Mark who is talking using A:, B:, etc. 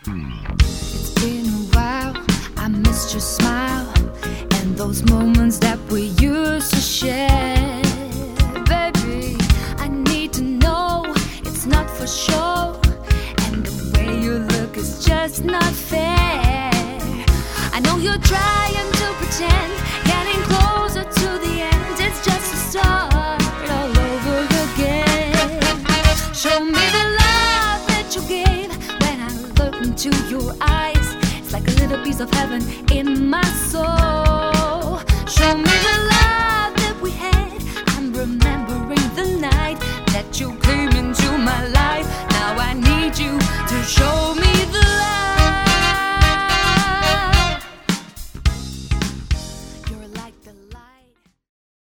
A: It's been a while, I missed your smile and those moments that we used to share. Baby, I need to know it's not for show, and the way you look is just not fair. I know you're trying to pretend, getting closer to the end. It's just a start all over again. Show me the love that you gave. When I look into your eyes, it's like a little piece of heaven